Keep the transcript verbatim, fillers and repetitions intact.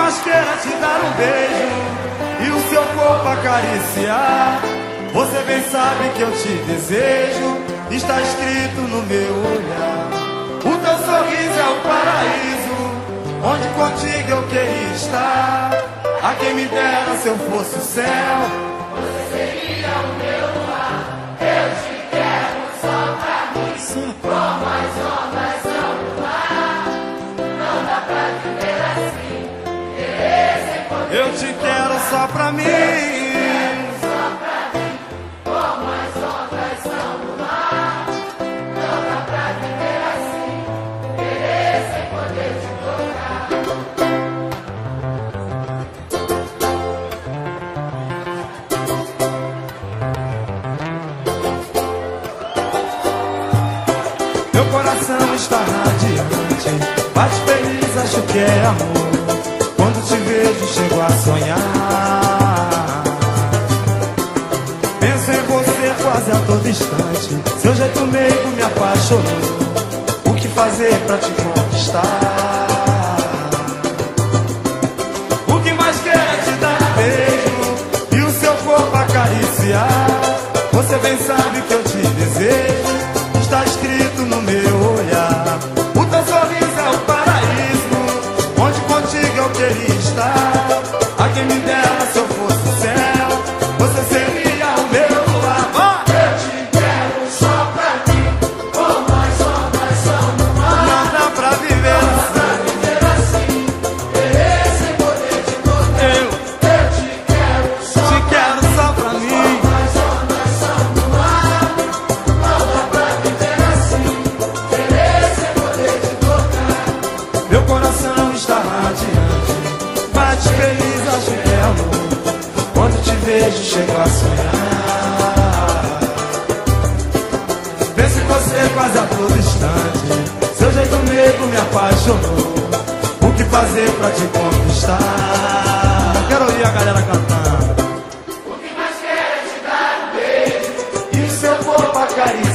mais queira te dar um beijo e o seu corpo acariciar, você bem sabe que eu te desejo, está escrito no meu olhar. O teu sorriso é o paraíso, onde contigo eu queria estar. A quem me dera se eu fosse o céu, você seria o meu luar. Eu te quero só pra mim, como as ondas são no mar. Não dá pra viver assim, querer sem poder. eu te quero só pra mim. Só pra mim, como as ondas são no mar. Não dá pra viver assim, querer sem poder te tocar. Meu coração está radiante, bate feliz, acho que é amor. Quando te vejo, chego a sonhar. Penso em você quase a todo instante. Seu jeito meigo me apaixonou. O que fazer pra te conquistar? O que mais quero é te dar um beijo e o seu corpo acariciar. Você bem sabe que eu te desejo, está escrito no meu olhar. O teu sorriso é o paraíso, onde contigo eu queria estar. A quem me dera se eu fosse o céu, você seria o meu luar. Eu te quero só pra mim, como as ondas são no mar. Não dá pra viver Pra viver assim, querer sem poder te tocar. Eu Eu te quero só te quero só pra mim. as ondas são no mar. Não dá pra viver assim, querer sem poder te tocar. Meu coração está radiante, bate feliz, acho que é amor. Quando te vejo, chego a sonhar. Penso em você quase a todo instante. Seu jeito meigo me apaixonou. O que fazer pra te conquistar? Quero ouvir a galera cantando. O que mais quero é te dar um beijo E o seu corpo acariciar.